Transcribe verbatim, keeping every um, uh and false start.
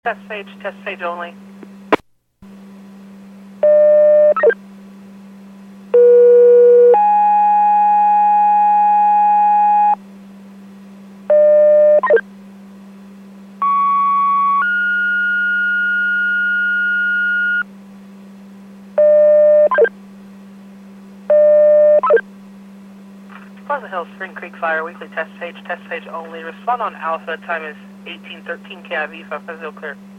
Test stage, test stage only. Pleasant Hill, Spring Creek Fire, weekly test stage, test stage only. Respond on Alpha, time is eighteen thirteen K I V, South Pleasant Hill clear.